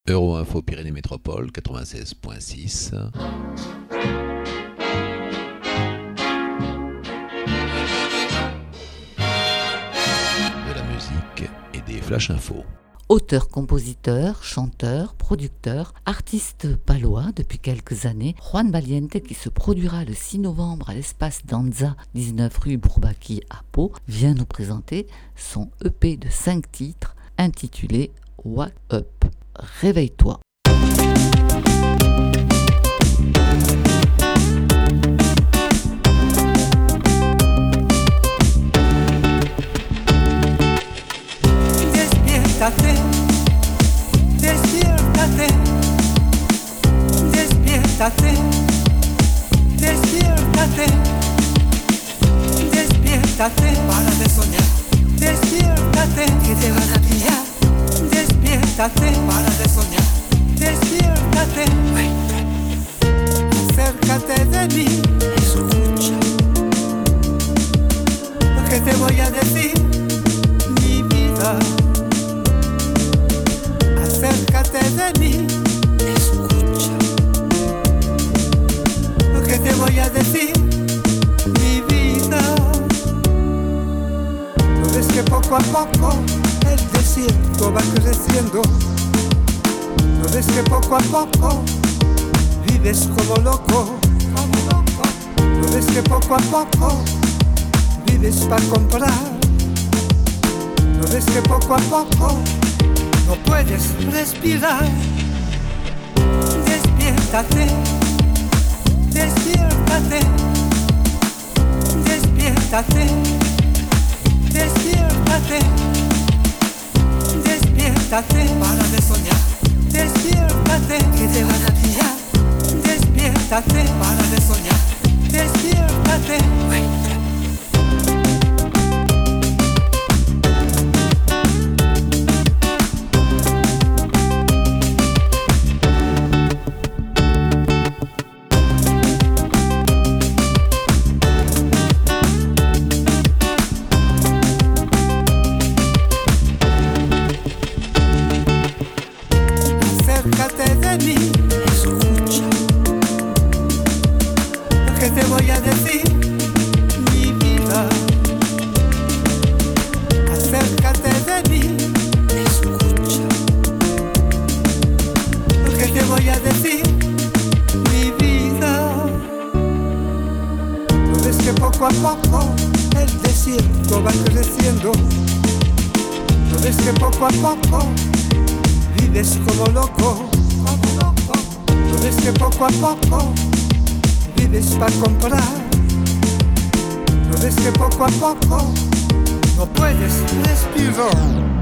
Euro-Info Pyrénées Métropole 96.6. De la musique et des flash infos. Auteur, compositeur, chanteur, producteur, artiste palois depuis quelques années, Juan Valiente, qui se produira le 6 novembre à l'espace Danza, 19 rue Bourbaki à Pau, vient nous présenter son EP de 5 titres intitulé Wake Up. Réveille-toi. Despiértate, despiértate, despiértate, despiértate, despiértate, para de soñar, despiértate, que te van a pillar, despiértate, para de soñar, despiértate, acércate de mí, escucha lo que te voy a decir, mi vida. Acércate de mí, escucha lo que te voy a decir, mi vida. ¿No ves que poco a poco el desierto va creciendo? ¿No ves que poco a poco vives como loco? ¿No ves que poco a poco vives para comprar? ¿No ves que poco a poco no puedes respirar? Despiértate, despiértate, despiértate, despiértate, despiértate, para de soñar, despiértate, que te van a pillar, despiértate, para de soñar, despiértate. Acércate de mí, escucha lo que te voy a decir, mi vida. Acércate de mí, escucha lo que te voy a decir, mi vida. ¿No ves que poco a poco el desierto va creciendo? ¿No ves que poco a poco vives como loco? ¿No ves que poco a poco vives para comprar? ¿No ves que poco a poco no puedes respirar?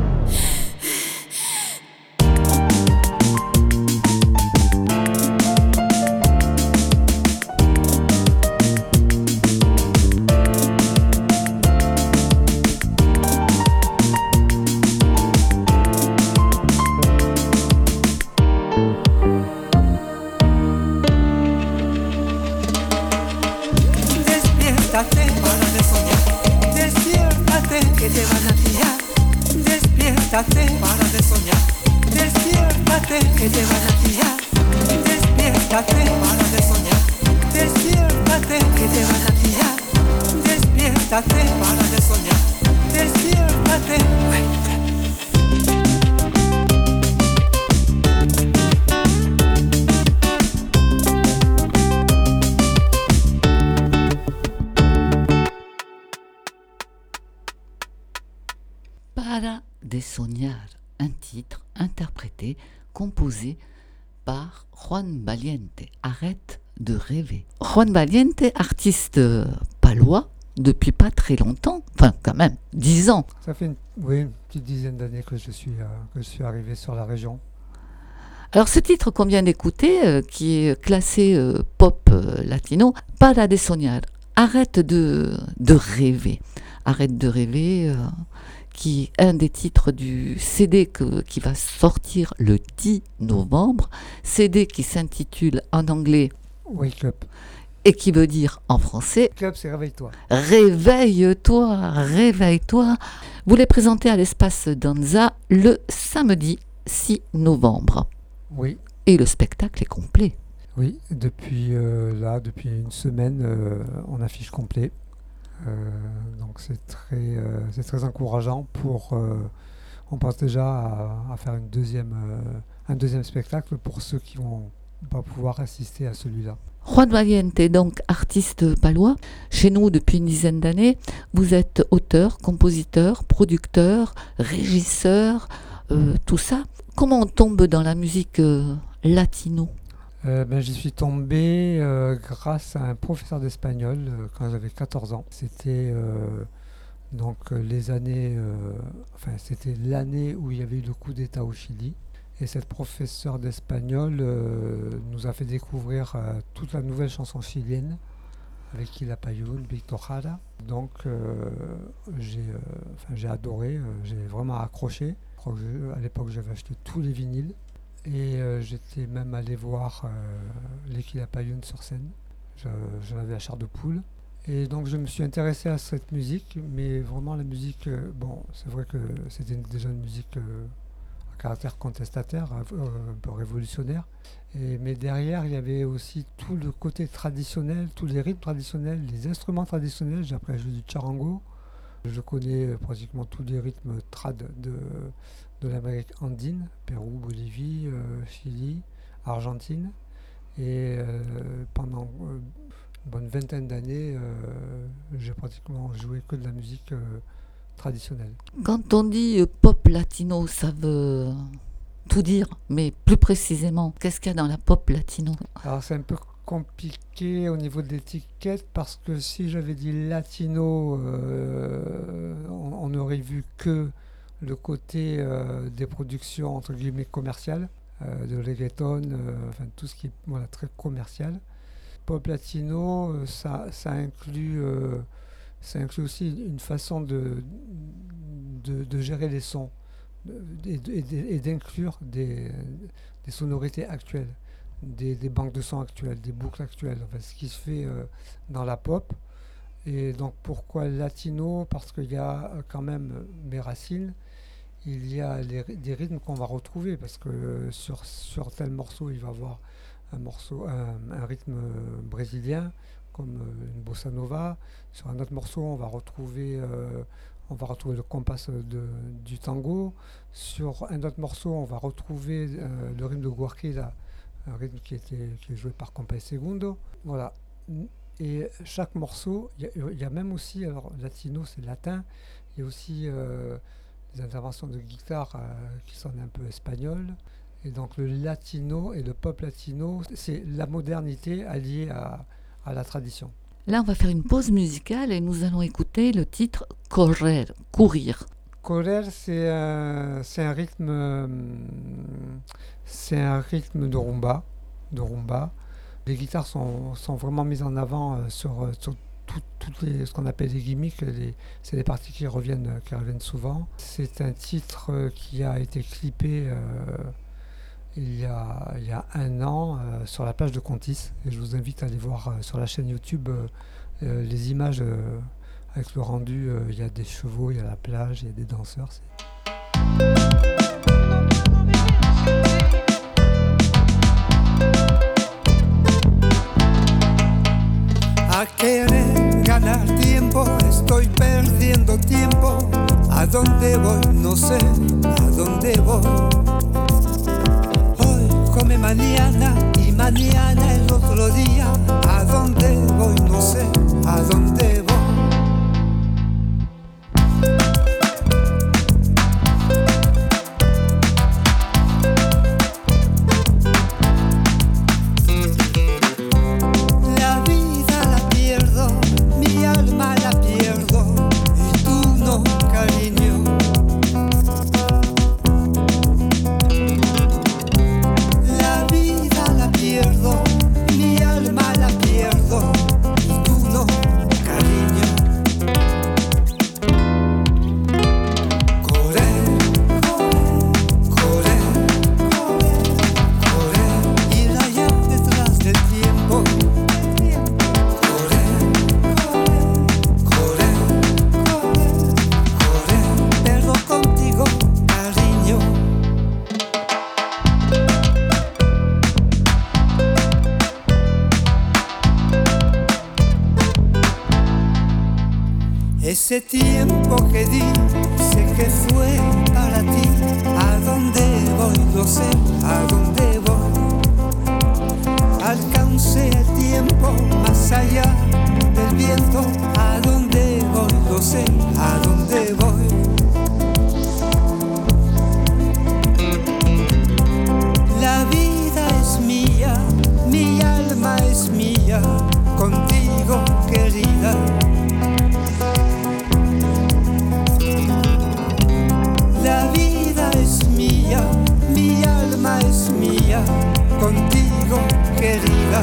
Para de soñar, despiértate, que te van a pillar, despiértate, para de soñar, despiértate, que te van a pillar, despiértate, para de soñar, despiértate, que te van a pillar, despiértate, para de soñar, despiértate. Para de soñar, un titre interprété, composé par Juan Valiente. Arrête de rêver. Juan Valiente, artiste palois depuis pas très longtemps, enfin quand même 10 ans. Ça fait une petite dizaine d'années que je suis arrivé sur la région. Alors ce titre qu'on vient d'écouter, qui est classé pop latino, Para de soñar, arrête de rêver. Arrête de rêver, qui est un des titres du CD qui va sortir le 10 novembre. CD qui s'intitule en anglais Wake Up. Et qui veut dire en français Wake Up, c'est réveille-toi. Réveille-toi, réveille-toi. Vous les présentez à l'espace Danza le samedi 6 novembre. Oui, Et le spectacle est complet. oui. Depuis une semaine, on affiche complet. Donc c'est très encourageant on pense déjà à faire un deuxième spectacle pour ceux qui vont pas pouvoir assister à celui-là. Juan Valiente est donc artiste palois. Chez nous depuis une dizaine d'années, vous êtes auteur, compositeur, producteur, régisseur, tout ça. Comment on tombe dans la musique latino ? J'y suis tombé grâce à un professeur d'espagnol quand j'avais 14 ans. C'était c'était l'année où il y avait eu le coup d'État au Chili. Et cette professeure d'espagnol nous a fait découvrir toute la nouvelle chanson chilienne avec Quilapayún, Víctor Jara. Donc j'ai adoré, j'ai vraiment accroché. Je crois à l'époque j'avais acheté tous les vinyles et j'étais même allé voir les Quilapayún sur scène. J'en avais à chair de poule. Et donc je me suis intéressé à cette musique, mais vraiment la musique, c'est vrai que c'était déjà une musique à caractère contestataire, un peu révolutionnaire. Mais derrière, il y avait aussi tout le côté traditionnel, tous les rythmes traditionnels, les instruments traditionnels. J'ai appris à jouer du charango. Je connais pratiquement tous les rythmes trad de l'Amérique andine, Pérou, Bolivie, Chili, Argentine. Et pendant une bonne vingtaine d'années, j'ai pratiquement joué que de la musique traditionnelle. Quand on dit pop latino, ça veut tout dire, mais plus précisément, qu'est-ce qu'il y a dans la pop latino ? Alors c'est un peu compliqué au niveau de l'étiquette parce que si j'avais dit latino, on n'aurait vu que le côté des productions entre guillemets commerciales, de reggaeton, tout ce qui est très commercial. Pop latino, ça inclut aussi une façon de gérer les sons et d'inclure des sonorités actuelles, des banques de sons actuelles, des boucles actuelles, ce qui se fait dans la pop. Et donc pourquoi latino ? Parce qu'il y a quand même mes racines, il y a des rythmes qu'on va retrouver, parce que sur tel morceau, il va y avoir un rythme brésilien, comme une bossa nova. Sur un autre morceau, on va retrouver le compas du tango. Sur un autre morceau, on va retrouver le rythme de guarquilla, un rythme qui est joué par Compay Segundo. Voilà. Et chaque morceau, il y a même aussi, alors latino c'est latin, il y a aussi des interventions de guitare qui sonnent un peu espagnoles. Et donc le latino et le pop latino, c'est la modernité alliée à la tradition. Là, on va faire une pause musicale et nous allons écouter le titre Correr, courir. Correr, c'est un rythme de rumba. Les guitares sont vraiment mises en avant sur toutes ce qu'on appelle les gimmicks. C'est les parties qui reviennent souvent. C'est un titre qui a été clippé il y a un an sur la plage de Contis, et je vous invite à aller voir sur la chaîne YouTube les images avec le rendu. Il y a des chevaux, il y a la plage, il y a des danseurs. A querer ganar tiempo, estoy perdiendo tiempo. ¿A dónde voy? No sé a dónde voy. Hoy come mañana y mañana el otro día. ¿A dónde voy? No sé a dónde voy. Mi alma la Ese tiempo que di, sé que fue para ti. ¿A dónde voy? Lo sé, ¿a dónde voy? Alcancé el tiempo más allá del viento. ¿A dónde voy? Lo sé, ¿a dónde voy? La vida es mía, mi alma es mía, contigo querida. La vida es mía, mi alma es mía, contigo querida.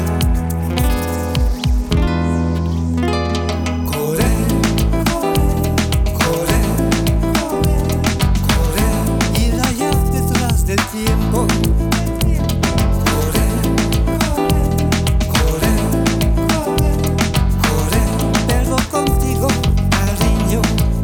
Correr, correr, correr, ir allá detrás del tiempo. Correr, correr, correr, pero contigo, cariño.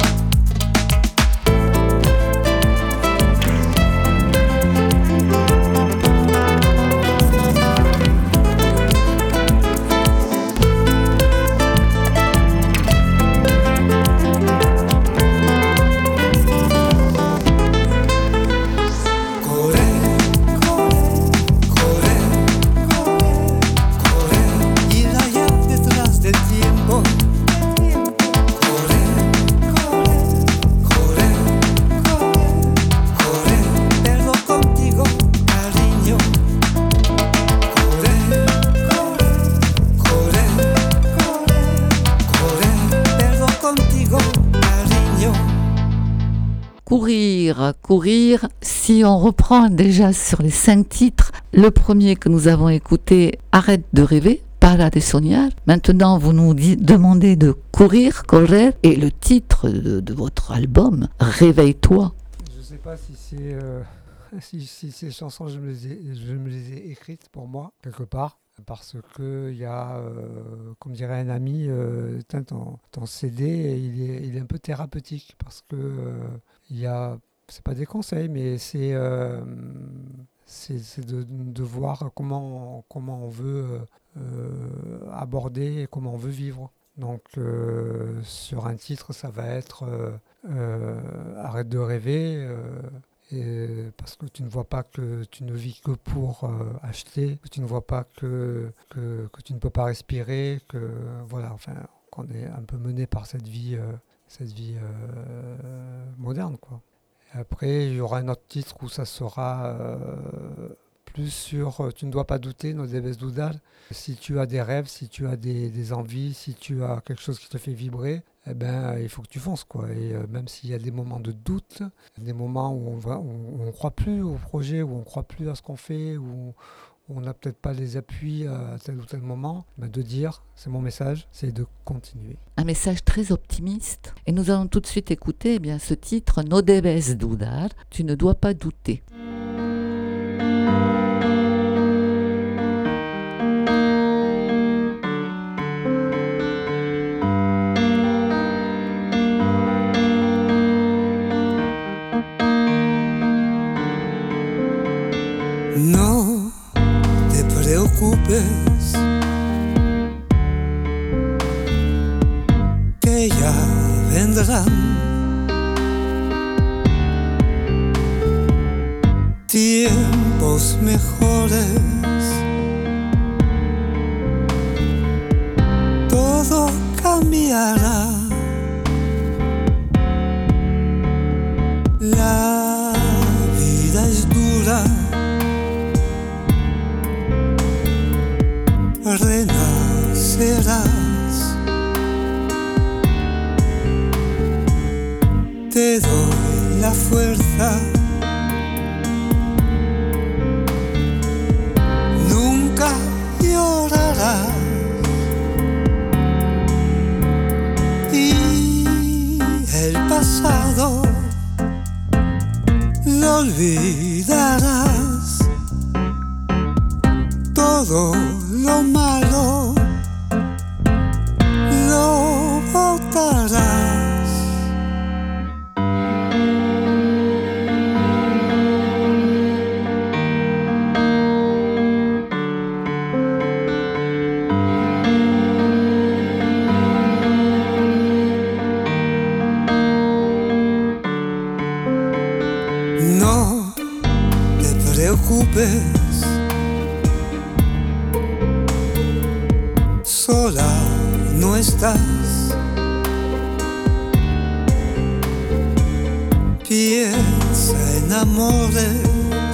Courir, si on reprend déjà sur les 5 titres, le premier que nous avons écouté, Arrête de rêver, Para de soñar. Maintenant, vous nous demandez de courir, correr, et le titre de votre album, Réveille-toi. Je ne sais pas si c'est si ces chansons, je me les ai écrites pour moi, quelque part. Parce qu'il y a, comme dirait un ami, ton CD, il est un peu thérapeutique. Parce que il y a, c'est pas des conseils, mais c'est de voir comment on veut aborder et comment on veut vivre. Donc sur un titre, ça va être Arrête de rêver. Parce que tu ne vois pas que tu ne vis que pour acheter, que tu ne vois pas que tu ne peux pas respirer, que voilà, enfin, qu'on est un peu mené par cette vie moderne, quoi. Et après, il y aura un autre titre où ça sera plus sur tu ne dois pas douter, no debes dudar. Si tu as des rêves, si tu as des envies, si tu as quelque chose qui te fait vibrer, eh ben, il faut que tu fonces, quoi. Et même s'il y a des moments de doute, des moments où on ne croit plus au projet, où on ne croit plus à ce qu'on fait, où on n'a peut-être pas les appuis à tel ou tel moment, ben de dire, c'est mon message, c'est de continuer. Un message très optimiste. Et nous allons tout de suite écouter bien, ce titre, No debes dudar, tu ne dois pas douter. No te preocupes, que ya vendrán tiempos mejores. Todo cambiará. La vida es dura. Renacerás, te doy la fuerza, nunca llorarás y el pasado lo olvidarás, todo lo malo lo botarás. preocupes, sola no estás. Piensa en amores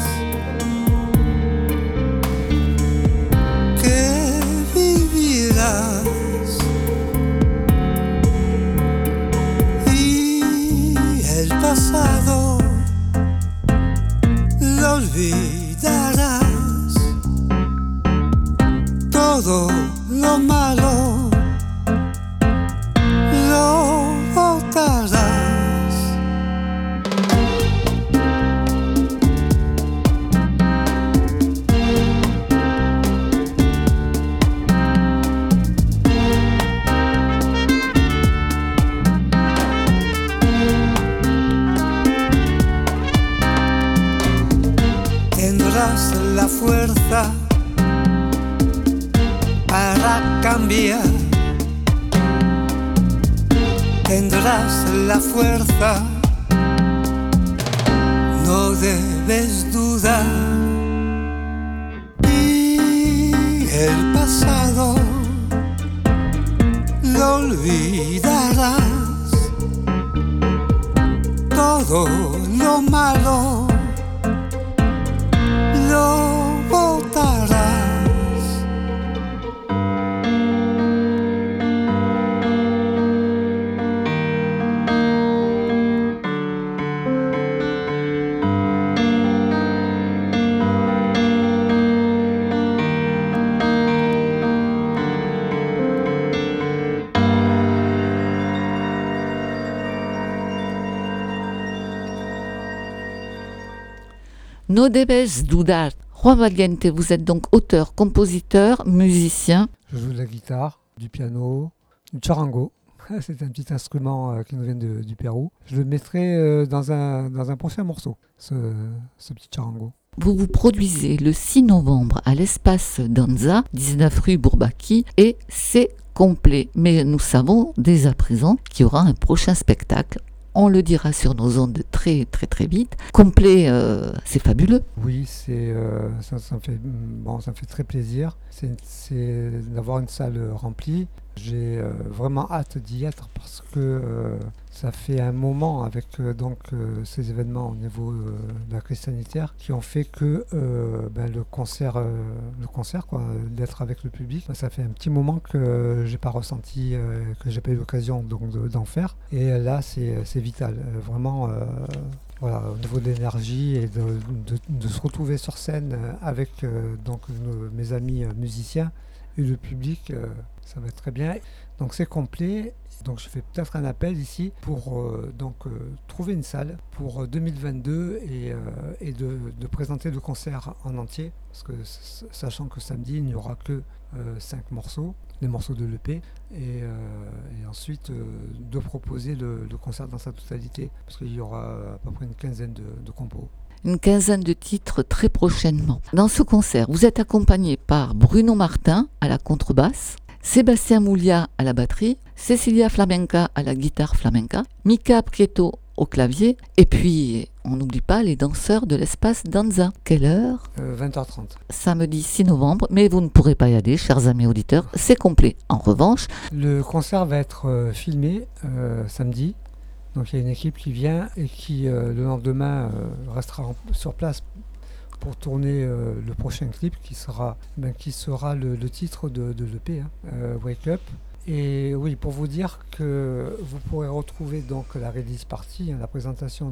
que vivirás y el pasado lo olvidarás. Todo lo malo lo botarás. Tendrás la fuerza para cambiar. Tendrás la fuerza, no debes dudar. Y el pasado lo olvidarás. Todo lo malo lo botarás. No debes dudar. Juan Valiente, vous êtes donc auteur, compositeur, musicien. Je joue de la guitare, du piano, du charango. C'est un petit instrument qui nous vient du Pérou. Je le mettrai dans un prochain morceau, ce petit charango. Vous vous produisez le 6 novembre à l'Espace Danza, 19 rue Bourbaki, et c'est complet. Mais nous savons dès à présent qu'il y aura un prochain spectacle. On le dira sur nos ondes très très très vite. Complet, c'est fabuleux. Oui, ça me fait très plaisir. C'est d'avoir une salle remplie. J'ai vraiment hâte d'y être parce que ça fait un moment avec ces événements au niveau de la crise sanitaire qui ont fait que le concert quoi, d'être avec le public, ça fait un petit moment que j'ai pas ressenti, que j'ai pas eu l'occasion d'en faire. Et là, c'est vital, vraiment. Voilà, au niveau de l'énergie et de se retrouver sur scène avec mes amis musiciens et le public, ça va être très bien. Donc c'est complet. Donc je fais peut-être un appel ici pour trouver une salle pour 2022 et de présenter le concert en entier. Parce que sachant que samedi, il n'y aura que 5 morceaux, les morceaux de l'EP, et ensuite de proposer le concert dans sa totalité. Parce qu'il y aura à peu près une quinzaine de compos. Une quinzaine de titres très prochainement. Dans ce concert, vous êtes accompagné par Bruno Martin à la contrebasse, Sébastien Moulia à la batterie, Cecilia Flamenca à la guitare flamenca, Mika Prieto au clavier, et puis on n'oublie pas les danseurs de l'Espace Danza. Quelle heure ? 20h30. Samedi 6 novembre, mais vous ne pourrez pas y aller, chers amis auditeurs, c'est complet. En revanche, le concert va être filmé samedi. Donc il y a une équipe qui vient et qui le lendemain restera sur place pour tourner le prochain clip qui sera le titre de l'EP, Wake Up. Et oui, pour vous dire que vous pourrez retrouver donc la release party, la présentation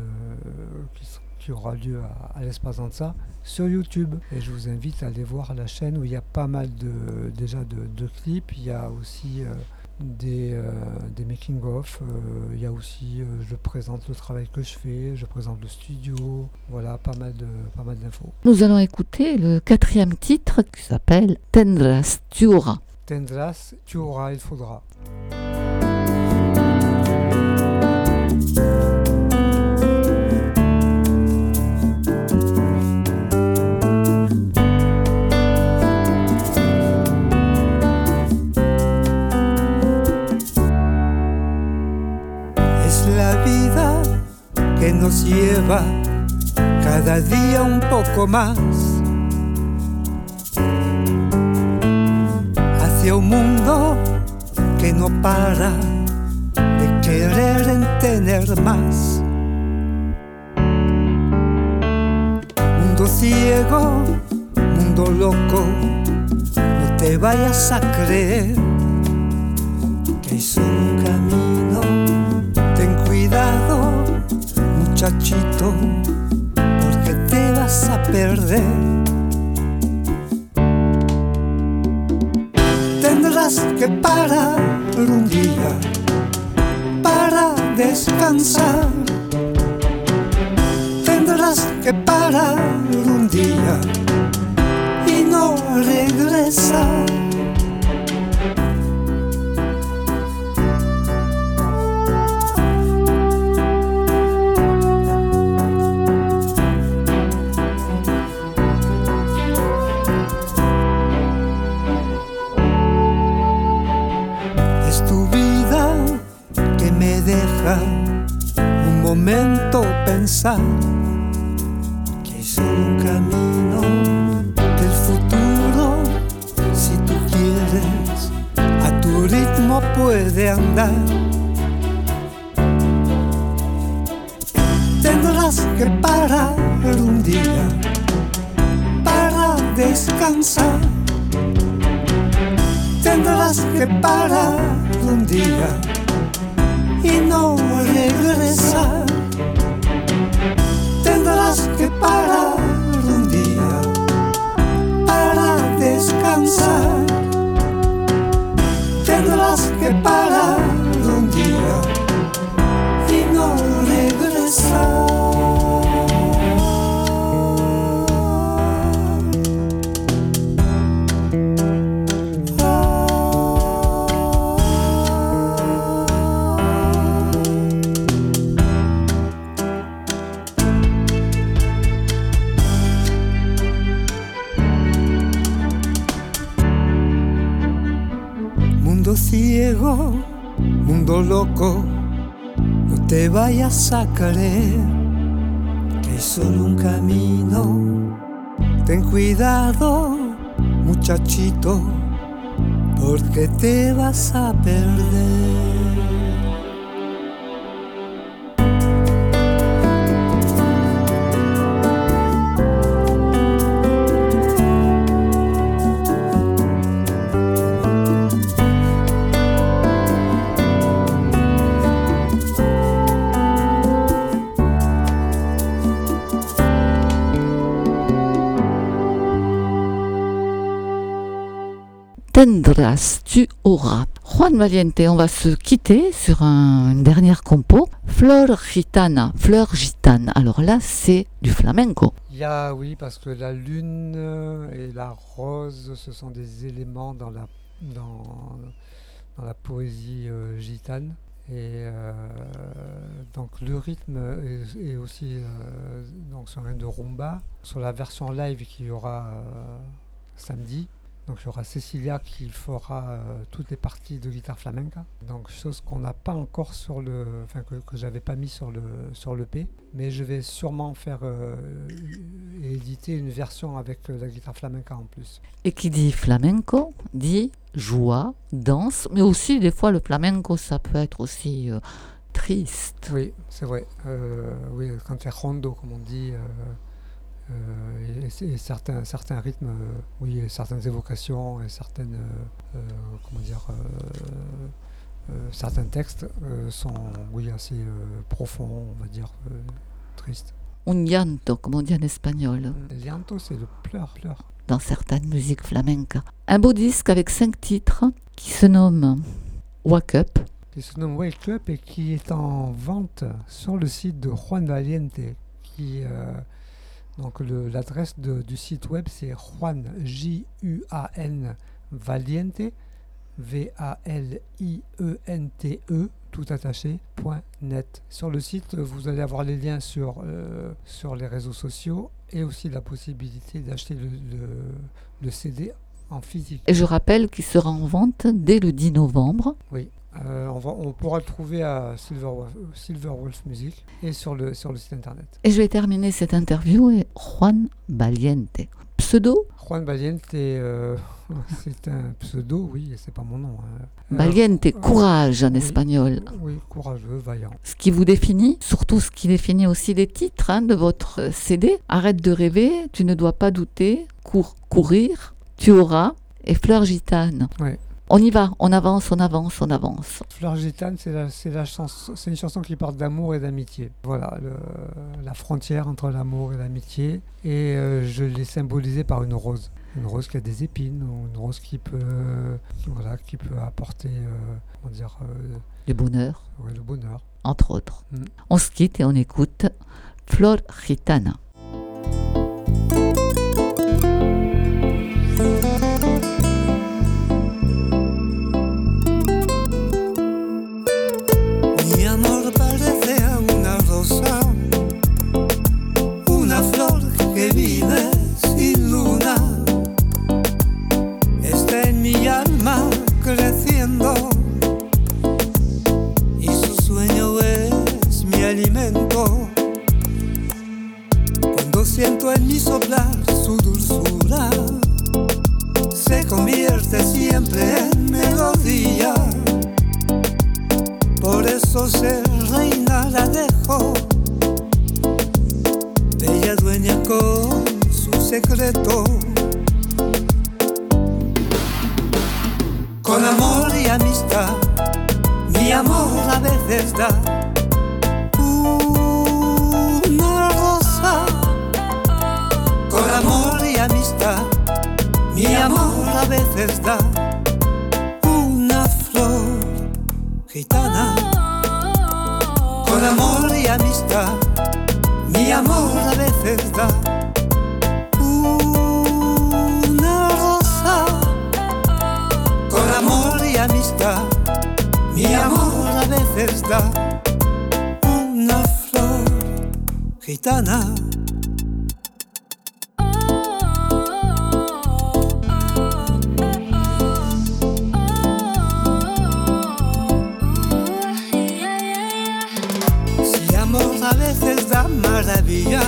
qui aura lieu à l'Espace Danza sur YouTube. Et je vous invite à aller voir la chaîne où il y a pas mal de clips. Il y a aussi des making-of, il y a aussi, je présente le travail que je fais, je présente le studio, voilà, pas mal d'infos. Nous allons écouter le 4e titre qui s'appelle Tendrás, tu auras. Tendrás, tu auras, il faudra. La vida que nos lleva cada día un poco poco más hacia un mundo que no para de querer en tener más. Mundo ciego, mundo loco, no te vayas a creer que hay solo un camino. Ten cuidado, muchachito, porque te vas a perder. Tendrás que parar un día para descansar. Tendrás que parar un día y no regresar. Es tu vida que me deja un momento pensar que hay solo un camino del futuro. Si tú quieres, a tu ritmo puede andar. Tendrás que parar un día para descansar. Tendrás que parar un día y no regresar. Tendrás que parar un día para descansar. Tendrás que parar un día y no regresar. Mundo ciego, mundo loco, no te vayas a creer que hay solo un camino. Ten cuidado, muchachito, porque te vas a perder. Tendrás, tu auras. Juan Valiente, on va se quitter sur une dernière compo. Fleur gitana, fleur gitane. Alors là, c'est du flamenco. Oui, parce que la lune et la rose, ce sont des éléments dans la poésie gitane. Et donc le rythme est aussi donc sur un de rumba. Sur la version live qu'il y aura samedi, donc il y aura Cecilia qui fera toutes les parties de guitare flamenca. Donc chose qu'on n'a pas encore que j'avais pas mis sur le P, mais je vais sûrement faire et éditer une version avec la guitare flamenca en plus. Et qui dit flamenco dit joie, danse, mais aussi des fois le flamenco ça peut être aussi triste. Oui, c'est vrai. Oui, quand il y a rondo comme on dit. Et certains rythmes, oui, et certaines évocations et certaines, certains textes sont, oui, assez profonds, on va dire, tristes. Un llanto, comme on dit en espagnol. Le llanto, c'est le pleur. Dans certaines musiques flamencas. Un beau disque avec 5 titres qui se nomme Wake Up. Qui se nomme Wake Up et qui est en vente sur le site de Juan Valiente, qui... Donc l'adresse du site web c'est Juan, J-U-A-N, Valiente, V-A-L-I-E-N-T-E, tout attaché, .net. Sur le site, vous allez avoir les liens sur les réseaux sociaux et aussi la possibilité d'acheter le CD en physique. Et je rappelle qu'il sera en vente dès le 10 novembre. Oui, On pourra le trouver à Silver Wolf Music et sur le site internet. Et je vais terminer cette interview avec Juan Valiente. Pseudo Juan Valiente, c'est un pseudo, oui, c'est pas mon nom. Valiente, courage en espagnol. Oui, courageux, vaillant. Ce qui vous définit, surtout ce qui définit aussi les titres de votre CD. Arrête de rêver, tu ne dois pas douter, courir, tu auras, et Fleur gitane. Ouais. On y va, on avance. Fleur gitane, c'est une chanson qui parle d'amour et d'amitié. Voilà, la frontière entre l'amour et l'amitié. Et je l'ai symbolisée par une rose. Une rose qui a des épines, ou une rose qui peut apporter, le bonheur. Ouais, le bonheur. Entre autres. On se quitte et on écoute Flor Gitana. Mi amor parece a una rosa, una flor que vive sin luna. Está en mi alma creciendo y su sueño es mi alimento. Cuando siento en mi soplar su dulzura, se convierte siempre en melodía. Por eso ser reina la dejo, bella dueña con su secreto. Con amor y amistad, mi amor a veces da una rosa. Con amor y amistad, mi amor a veces da una flor gitana. Con amor y amistad, mi amor a veces da una rosa. Con amor y amistad, mi amor a veces da una flor gitana. A veces da maravilla,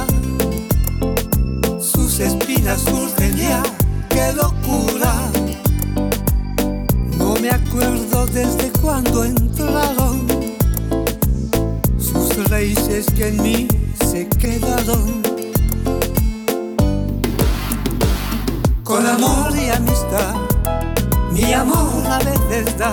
sus espinas surgen ya, qué locura. No me acuerdo desde cuando entraron, sus raíces que en mí se quedaron. Con amor y amistad, mi amor a veces da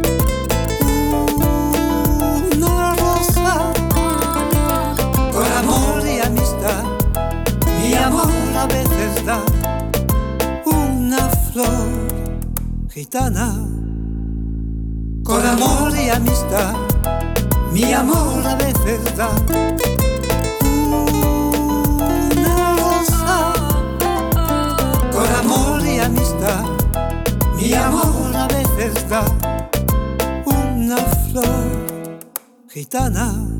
una rosa. Con amor y amistad, mi amor a veces da una flor gitana. Con amor y amistad, mi amor a veces da una rosa. Con amor y amistad, mi amor a veces da una flor gitana.